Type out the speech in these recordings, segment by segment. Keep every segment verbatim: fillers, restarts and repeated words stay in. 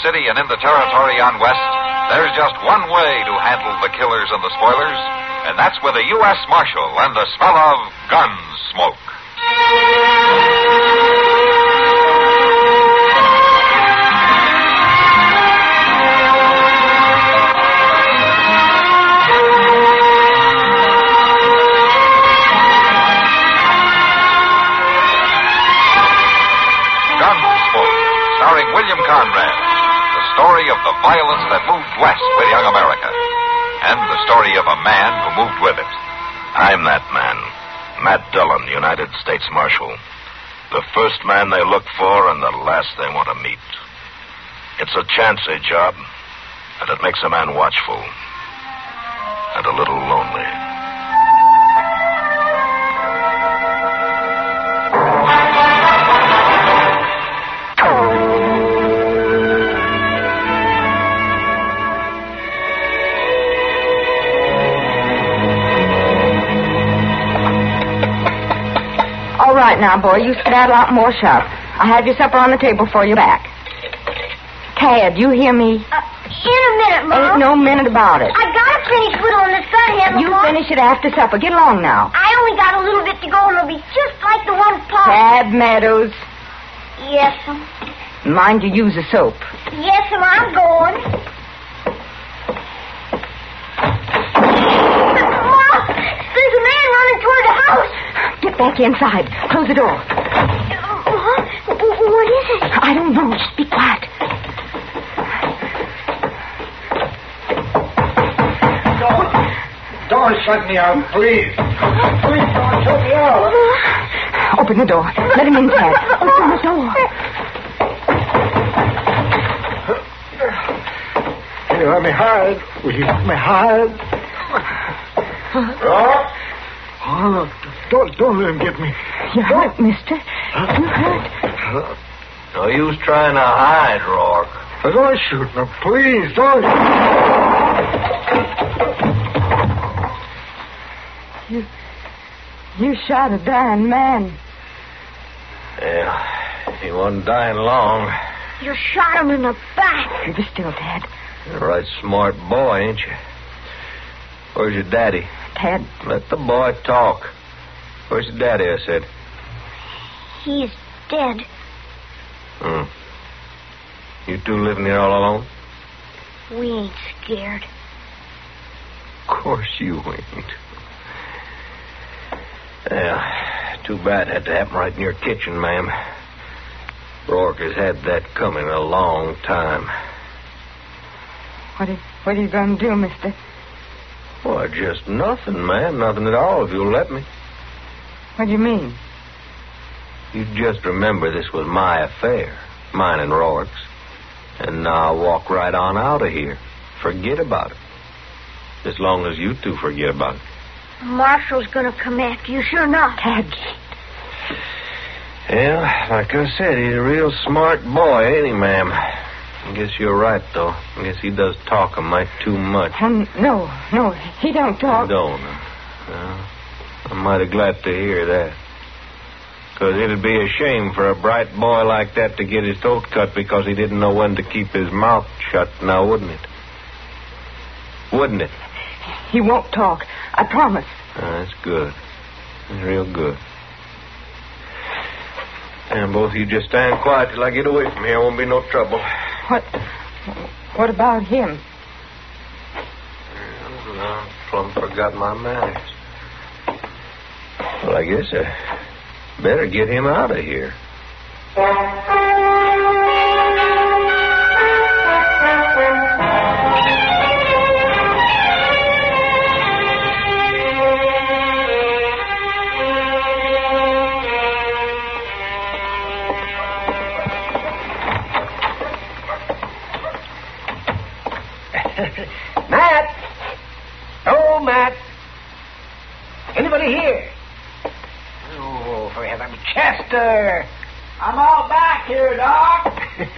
City and in the territory on West, there's just one way to handle the killers and the spoilers, and that's with a U S Marshal and the smell of gun smoke. Starring William Conrad, the story of the violence that moved west with young America, and the story of a man who moved with it. I'm that man, Matt Dillon, United States Marshal. The first man they look for and the last they want to meet. It's a chancy job, and it makes a man watchful and a little lonely. All right now, boy, you skedaddle out more shop. I'll have your supper on the table for you back. Tad, you hear me? Uh, in a minute, Mom. Ain't no minute about it. I gotta finish whittling this gun handle, You Mom. finish it after supper. Get along now. I only got a little bit to go, and it'll be just like the one Pop. Tad Meadows. Yes, Mom. Mind you use the soap. Yes, Mom, I'm going. Mom, there's a man running toward the house. Get back inside. Close the door. Mom, what is it? I don't know. Just be quiet. Don't shut me out, please. Please don't shut me out. Open the door. Let him in, Tad. Open the door. Here, let me hide. Will you let me hide? Huh? Oh, don't, don't let him get me. You're hurt, mister. You're hurt. No use trying to hide, Rourke. Don't shoot me, please. Don't. You, you shot a dying man. Yeah, he wasn't dying long. You shot him in the back. Keep it still, Tad. You're a right smart boy, ain't you? Where's your daddy? Tad. Let the boy talk. Where's your daddy, I said? He's dead. Hmm. You two living here all alone? We ain't scared. Of course you ain't. Yeah, too bad it had to happen right in your kitchen, ma'am. Rourke has had that coming a long time. What are, what are you going to do, mister? Well, just nothing, ma'am. Nothing at all, if you'll let me. What do you mean? You just remember this was my affair, mine and Rourke's. And now walk right on out of here. Forget about it. As long as you two forget about it. Marshall's gonna come after you, sure enough. Tad. Yeah, like I said, he's a real smart boy, ain't he, ma'am? I guess you're right, though. I guess he does talk a mite too much. Um, no, no, he don't talk. Don't. Uh, I'm mighty glad to hear that. Because it'd be a shame for a bright boy like that to get his throat cut because he didn't know when to keep his mouth shut, now wouldn't it? Wouldn't it? He won't talk. I promise. Uh, that's good. That's real good. And both of you just stand quiet till I get away from here. Won't be no trouble. What? What about him? Well, I plumb forgot my manners. Well, I guess I better get him out of here. Matt! Oh, Matt! Anybody here? Oh, for heaven. Chester! I'm all back here, Doc.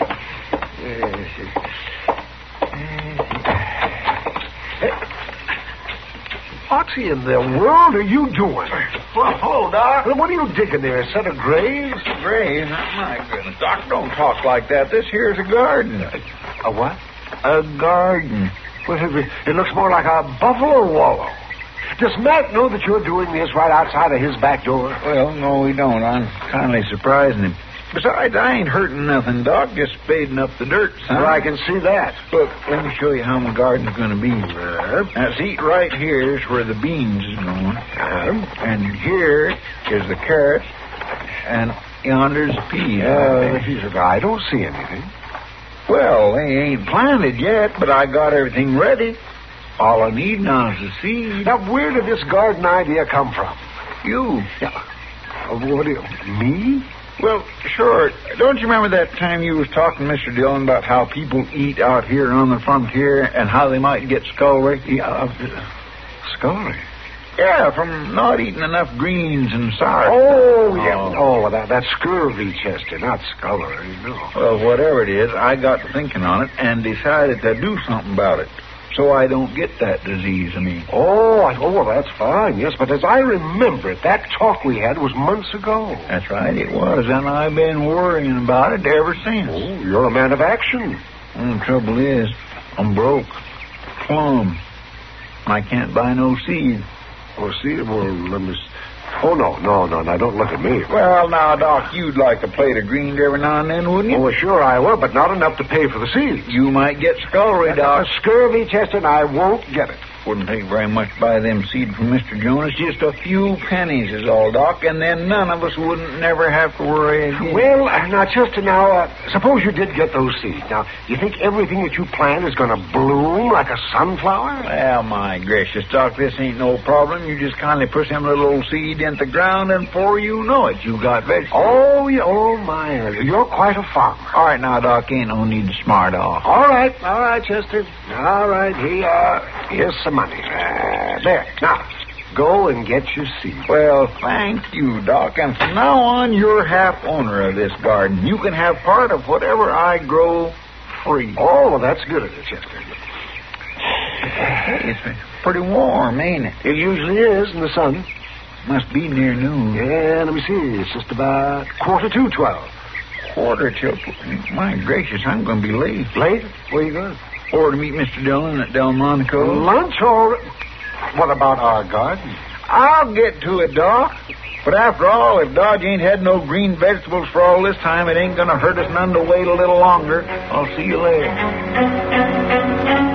What in the world are you doing? Well, hold, Doc. What are you digging there? A set of graves? Graves? My goodness, Doc, don't talk like that. This here's a garden. A what? A garden. Well, it, it looks more like a buffalo wallow. Does Matt know that you're doing this right outside of his back door? Well, no, we don't. I'm kindly surprising him. Besides, I ain't hurting nothing, Doc. Just spading up the dirt, son. Well, I can see that. Look, let me show you how my garden's going to be. Uh, now, see, right here is where the beans is going. Uh, and here is the carrots. And yonder's the peas. Uh, he's a guy. I don't see anything. Well, they ain't planted yet, but I got everything ready. All I need now is the seed. Now, where did this garden idea come from? You. Yeah. Uh, what do you... Me? Well, sure. Don't you remember that time you was talking to Mister Dillon about how people eat out here on the frontier and how they might get scullery? Yeah, uh, scullery? Yeah, from not eating enough greens and sour. Oh, yeah. Oh, well, that, that's scurvy, Chester, not scullery, no. Well, whatever it is, I got to thinking on it and decided to do something about it. So I don't get that disease, I mean. Oh, I, oh, well, that's fine, yes. But as I remember it, that talk we had was months ago. That's right, it was. And I've been worrying about it ever since. Oh, you're a man of action. Well, the trouble is, I'm broke. Plumb. I can't buy no seed. Oh, see, well, let me... Oh, no, no, no, now, don't look at me. Well, now, Doc, you'd like a plate of greens every now and then, wouldn't you? Oh, well, sure I will, but not enough to pay for the seeds. You might get scullery, Doc. Uh, scurvy, Chester, and I won't get it. Wouldn't take very much to buy them seed from Mister Jonas. Just a few pennies is all, Doc, and then none of us wouldn't never have to worry again. Well, uh, now, Chester, now, uh, suppose you did get those seeds. Now, you think everything that you plant is going to bloom like a sunflower? Well, my gracious, Doc, this ain't no problem. You just kindly push them little old seed in the ground, and before you know it, you got vegetables. Oh, yeah, oh, my. You're quite a farmer. All right, now, Doc, ain't no need to smart off. All right, all right, Chester. All right, here you are. Here's some money. Uh, there. Now, go and get your seed. Well, thank you, Doc. And from now on, you're half owner of this garden. You can have part of whatever I grow free. Oh, well, that's good of you, Chester. Hey, it's pretty warm, ain't it? It usually is in the sun. Must be near noon. Yeah, let me see. It's just about quarter to twelve. Quarter till... My gracious, I'm going to be late. Late? Where are you going? Or to meet Mister Dillon at Delmonico. Lunch or... What about our garden? I'll get to it, Doc. But after all, if Dodge ain't had no green vegetables for all this time, it ain't going to hurt us none to wait a little longer. I'll see you later.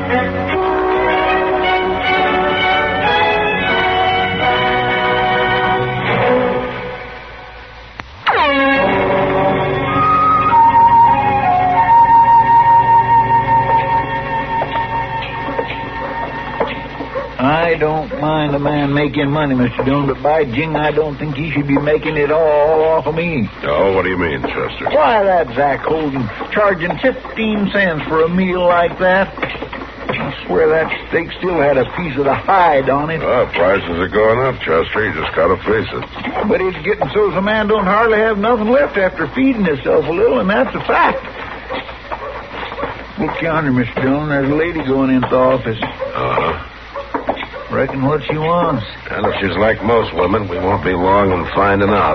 I don't mind a man making money, Mister Dillon, but by jing, I don't think he should be making it all off of me. Oh, what do you mean, Chester? Why, that Zach Holden charging fifteen cents for a meal like that. I swear that steak still had a piece of the hide on it. Well, prices are going up, Chester. You just gotta face it. But it's getting so the man don't hardly have nothing left after feeding himself a little, and that's a fact. Look yonder, Mister Dillon. There's a lady going into the office. Uh-huh. Reckon what she wants. And if she's like most women, we won't be long in finding out.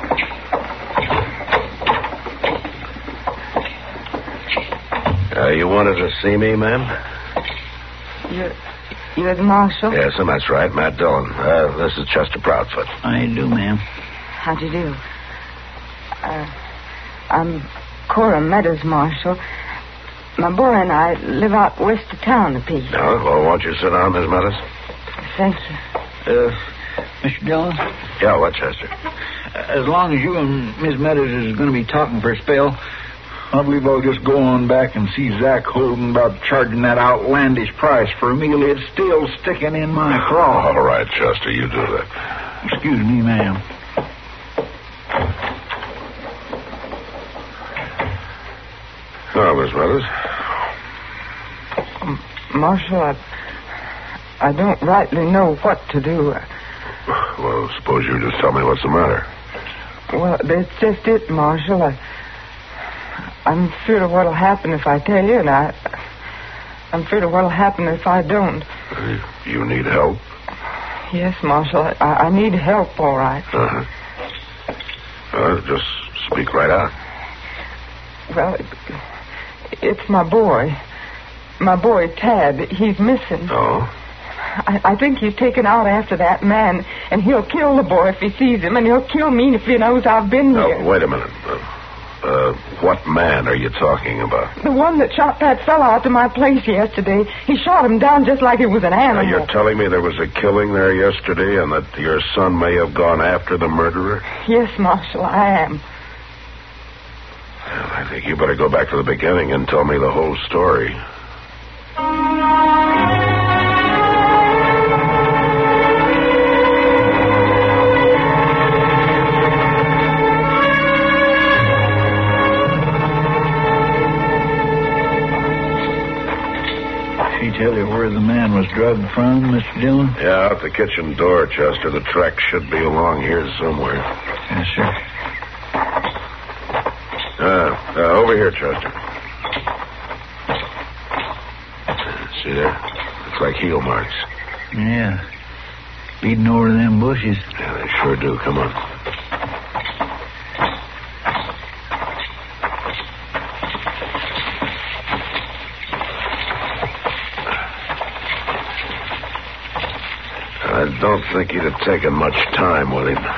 Uh, you wanted to see me, ma'am? You're, you're the marshal? Yes, and that's right, Matt Dillon. Uh, this is Chester Proudfoot. I do, ma'am. How'd you do? Uh, I'm Cora Meadows, Marshal. My boy and I live out west of town a piece. No, well, won't you sit down, Miss Meadows? Thank you. Uh, Mister Dillon? Yeah, what, Chester? As long as you and Miss Meadows is going to be talking for a spell, I believe I'll just go on back and see Zach Holden about charging that outlandish price for a meal. It's still sticking in my craw. All right, Chester, you do that. Excuse me, ma'am. Oh, Miss Meadows? M- Marshal, I, I don't rightly know what to do. Well, suppose you just tell me what's the matter. Well, that's just it, Marshal. I, I'm afraid of what'll happen if I tell you, and I, I'm afraid of what'll happen if I don't. Uh, you need help? Yes, Marshal. I, I need help, all right. Uh-huh. Uh, just speak right out. Well, it, It's my boy. My boy, Tad. He's missing. Oh? I, I think he's taken out after that man, and he'll kill the boy if he sees him, and he'll kill me if he knows I've been Now, here. wait a minute. Uh, uh, what man are you talking about? The one that shot that fellow out to my place yesterday. He shot him down just like it was an animal. Now, you're telling me there was a killing there yesterday and that your son may have gone after the murderer? Yes, Marshal, I am. Well, I think you better go back to the beginning and tell me the whole story. Tell you where the man was drugged from, Mister Dillon? Yeah, out the kitchen door, Chester. The track should be along here somewhere. Yes, sir. Uh, uh, over here, Chester. See there? Looks like heel marks. Yeah. Leading over them bushes. Yeah, they sure do. Come on. I don't think he'd have taken much time with him.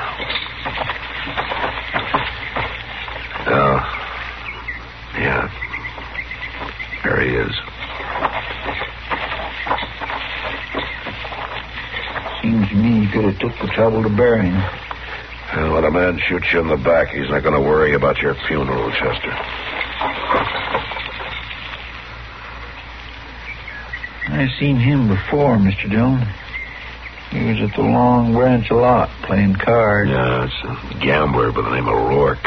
Oh. Yeah. There he is. Seems to me you could have took the trouble to bury him. Well, when a man shoots you in the back, he's not going to worry about your funeral, Chester. I've seen him before, Mister Dillon. He was at the Long Branch lot playing cards. Yeah, it's a gambler by the name of Rourke.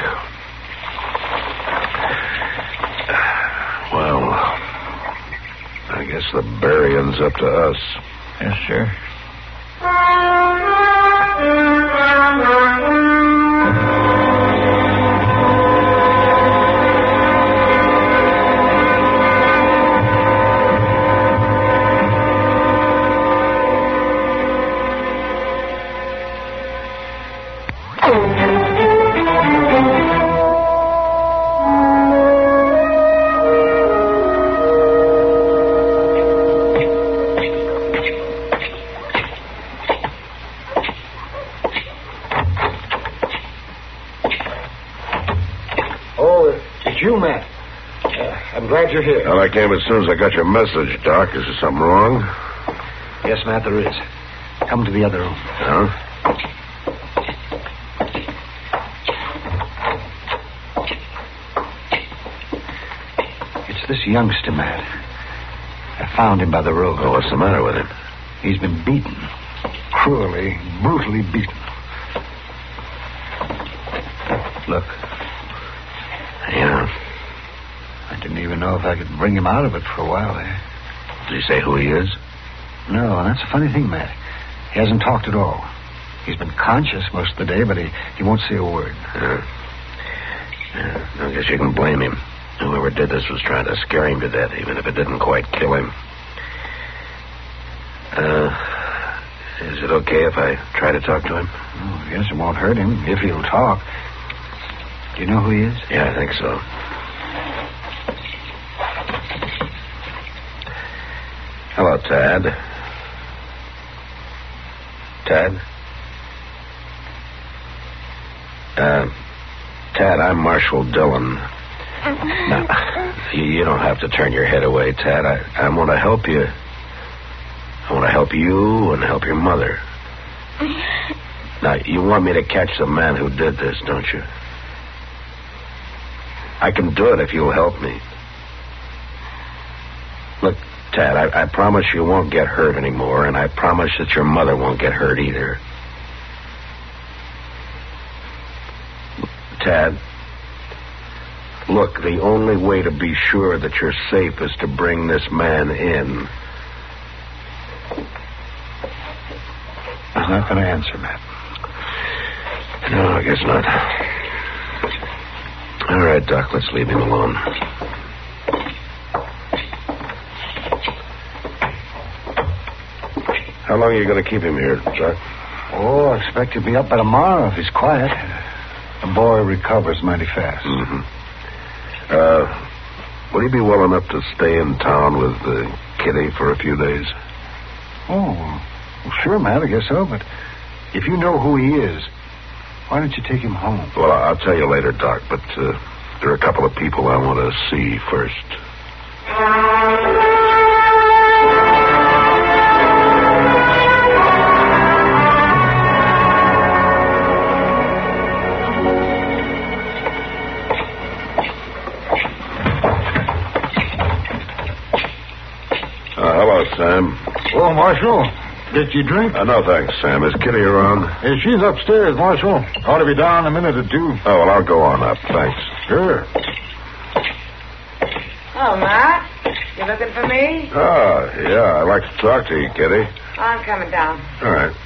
Well, I guess the burying's up to us. Yes, sir. You're here. Well, I came as soon as I got your message, Doc. Is there something wrong? Yes, Matt, there is. Come to the other room. Huh? It's this youngster, Matt. I found him by the road. Oh, what's the matter with him? He's been beaten. Cruelly, brutally beaten. Look. Yeah. I didn't even know if I could bring him out of it for a while there. Did he say who he is? No, and that's a funny thing, Matt. He hasn't talked at all. He's been conscious most of the day, but he, he won't say a word. Yeah. Yeah, I guess you can blame him. Whoever did this was trying to scare him to death, even if it didn't quite kill him. Uh, is it okay if I try to talk to him? Oh, I guess it won't hurt him if he'll talk. Do you know who he is? Yeah, I think so. Hello, Tad. Tad? Uh, Tad, I'm Marshal Dillon. Now, you, you don't have to turn your head away, Tad. I, I want to help you. I want to help you and help your mother. Now, you want me to catch the man who did this, don't you? I can do it if you'll help me. Look, Tad, I, I promise you won't get hurt anymore, and I promise that your mother won't get hurt either. Tad, look, the only way to be sure that you're safe is to bring this man in. I'm not going to answer, Matt. No, I guess not. All right, Doc, let's leave him alone. How long are you going to keep him here, Doc? Oh, I expect he'll be up by tomorrow if he's quiet. The boy recovers mighty fast. Mm-hmm. Uh, Would he be well enough to stay in town with uh, Kitty for a few days? Oh, well, sure, Matt, I guess so. But if you know who he is, why don't you take him home? Well, I'll tell you later, Doc, but uh, there are a couple of people I want to see first. Sam. Oh, Marshal, get you a drink? Uh, no, thanks, Sam. Is Kitty around? Hey, she's upstairs, Marshal. Ought to be down in a minute or two. Oh, well, I'll go on up. Thanks. Sure. Oh, Matt, you looking for me? Oh, yeah, I'd like to talk to you, Kitty. I'm coming down. All right.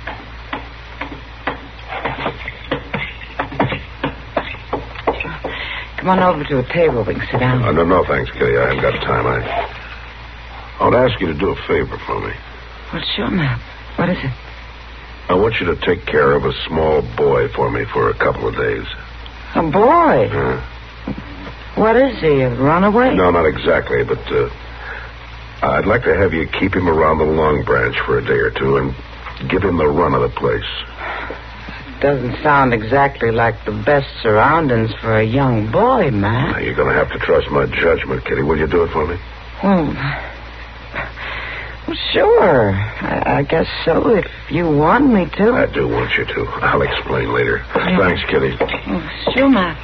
Come on over to a table. We can sit down. Uh, no, no, thanks, Kitty. I haven't got time. I... I want to ask you to do a favor for me. Well, sure, Matt. What is it? I want you to take care of a small boy for me for a couple of days. A boy? Uh, what is he, a runaway? no, not exactly, but uh, I'd like to have you keep him around the Long Branch for a day or two and give him the run of the place. Doesn't sound exactly like the best surroundings for a young boy, Matt. Now, you're going to have to trust my judgment, Kitty. Will you do it for me? Well... Well, sure. I, I guess so, if you want me to. I do want you to. I'll explain later. Yeah. Thanks, Kitty. Oh, sure, Matt.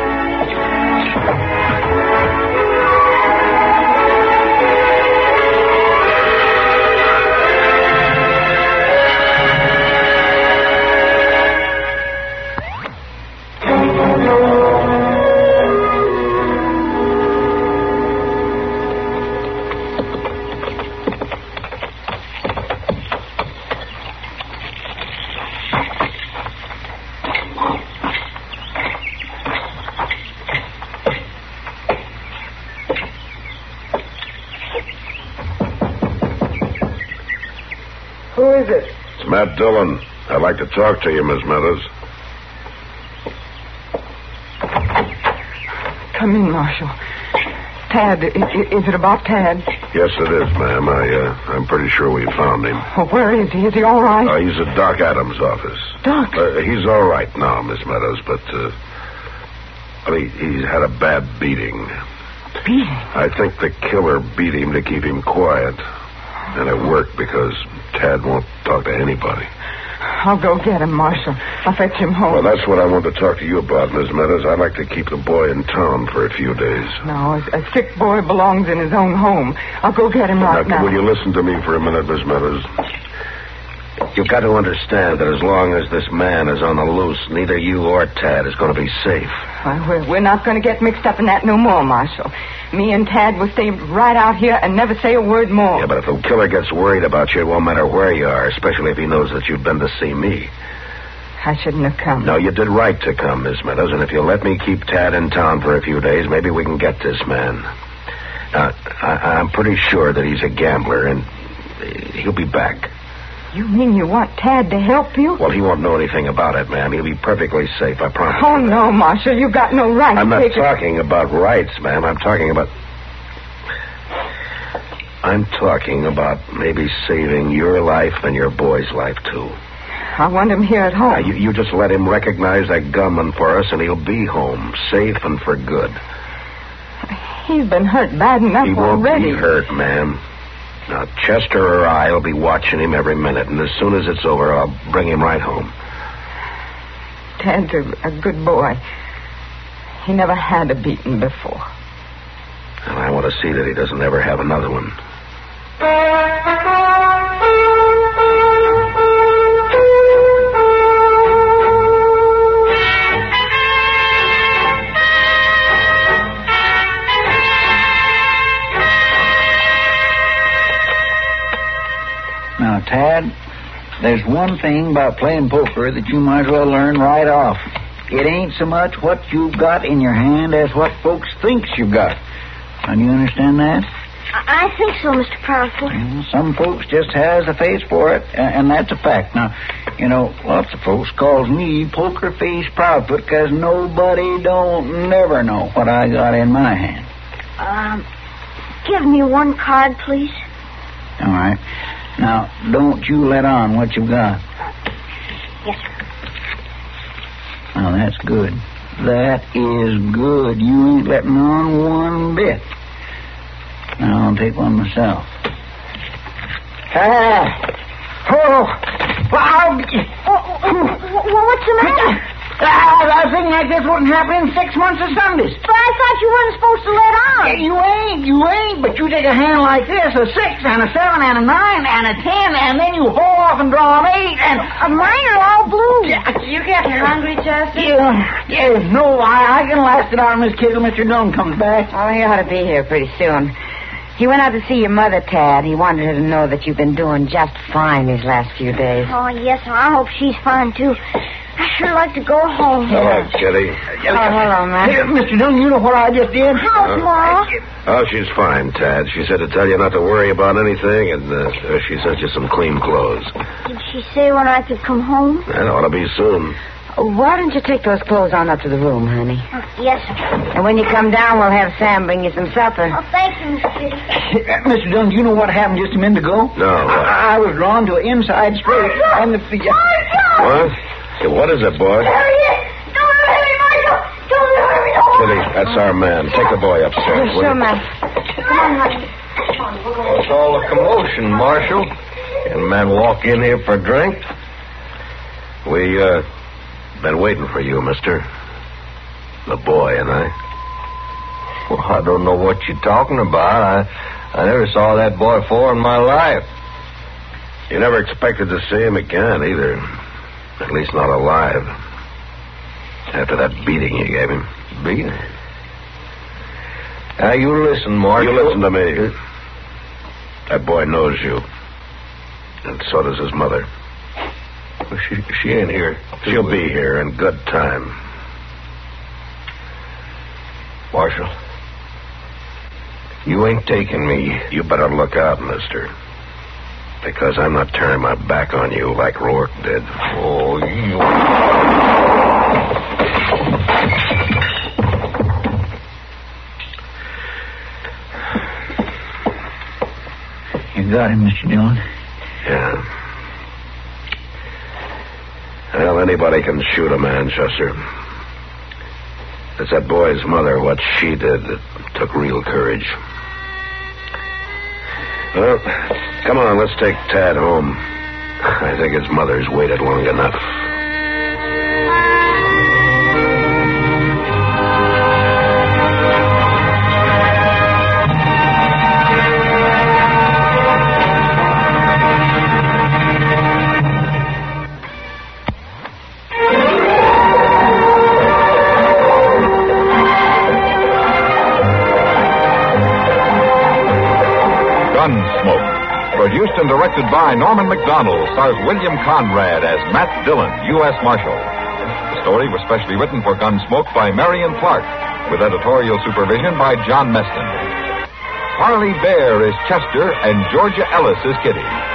Who is it? It's Matt Dillon. I'd like to talk to you, Miss Meadows. Come in, Marshal. Tad, is, is it about Tad? Yes, it is, ma'am. I, uh, I'm pretty sure we found him. Oh, where is he? Is he all right? Uh, he's at Doc Adams' office. Doc? Uh, he's all right now, Miss Meadows, but, uh, well, he, he's had a bad beating. Beating? I think the killer beat him to keep him quiet. And it worked because Tad won't talk to anybody. I'll go get him, Marshal. I'll fetch him home. Well, that's what I want to talk to you about, Miss Meadows. I'd like to keep the boy in town for a few days. No, a, a sick boy belongs in his own home. I'll go get him right now, now. Will you listen to me for a minute, Miss Meadows? You've got to understand that as long as this man is on the loose, neither you or Tad is going to be safe. Well, we're, we're not going to get mixed up in that no more, Marshal. Me and Tad will stay right out here and never say a word more. Yeah, but if the killer gets worried about you, it won't matter where you are, especially if he knows that you've been to see me. I shouldn't have come. No, you did right to come, Miss Meadows, and if you'll let me keep Tad in town for a few days, maybe we can get this man. Now, I, I'm pretty sure that he's a gambler, and he'll be back. You mean you want Tad to help you? Well, he won't know anything about it, ma'am. He'll be perfectly safe, I promise. Oh, no, Marshal. You've got no right I'm to not take talking it. about rights, ma'am. I'm talking about... I'm talking about maybe saving your life and your boy's life, too. I want him here at home. Now, you, you just let him recognize that gunman for us, and he'll be home, safe and for good. He's been hurt bad enough he won't already. Be hurt, ma'am. Now, Chester or I will be watching him every minute, and as soon as it's over, I'll bring him right home. Tad's a, a good boy. He never had a beating before. And I want to see that he doesn't ever have another one. Now, Tad, there's one thing about playing poker that you might as well learn right off. It ain't so much what you've got in your hand as what folks thinks you've got. Now, do you understand that? I, I think so, Mister Proudfoot. Well, some folks just has a face for it, and, and that's a fact. Now, you know, lots of folks calls me Poker Face Proudfoot because nobody don't never know what I got in my hand. Um, give me one card, please. All right. Now, don't you let on what you've got. Yes, sir. Now, that's good. That is good. You ain't letting on one bit. Now, I'll take one myself. Ah! Oh! Wow! Well, what's the matter? Ah, a thing like this wouldn't happen in six months of Sundays. But I thought you weren't supposed to let on. You ain't, you ain't, but you take a hand like this, a six and a seven and a nine and a ten, and then you haul off and draw an eight, and... Uh, mine are all blue. You getting hungry, Chester? Yeah, yeah, no, I, I can last it out, Miss Kittle. Mister Dunn comes back. Oh, he ought to be here pretty soon. He went out to see your mother, Tad. He wanted her to know that you've been doing just fine these last few days. Oh, yes, sir. I hope she's fine, too. I sure like to go home. Hello, Kitty. Oh, hello, man. Hey, Mister Dunn, you know what I just did? How's Ma? Oh, she's fine, Tad. She said to tell you not to worry about anything, and uh, she sent you some clean clothes. Did she say when I could come home? That ought to be soon. Why don't you take those clothes on up to the room, honey? Uh, yes, sir. And when you come down, we'll have Sam bring you some supper. Oh, thank you, Miss Kitty. Uh, Mister Dunn, do you know what happened just a minute ago? No, what? I, I was drawn to an inside straight, and the... What? Hey, what is it, boy? There he is. Don't hurt me, Michael. Don't hurt me. Don't Kitty, that's our man. Take the boy upstairs, Yes, will sure, you? man. Come on, honey. Come on, we'll go. What's all the commotion, Marshal? Can a man walk in here for a drink? We, uh, been waiting for you, mister. The boy and I. Well, I don't know what you're talking about. I, I never saw that boy before in my life. You never expected to see him again, either. At least not alive. After that beating you gave him. Beating? Now, you listen, Marshal. You listen to me. That boy knows you. And so does his mother. Well, she, she ain't here. She'll be here in good time. Marshal, you ain't taking me. You better look out, mister. Because I'm not turning my back on you like Rourke did. Oh, you... You got him, Mister Dillon. Yeah. Well, anybody can shoot a man, Chester. It's that boy's mother, what she did, that took real courage. Well, come on, let's take Tad home. I think his mother's waited long enough. Gunsmoke. Produced and directed by Norman McDonald, stars William Conrad as Matt Dillon, U S Marshal. The story was specially written for Gunsmoke by Marion Clark, with editorial supervision by John Meston. Harley Bear is Chester, and Georgia Ellis is Kitty.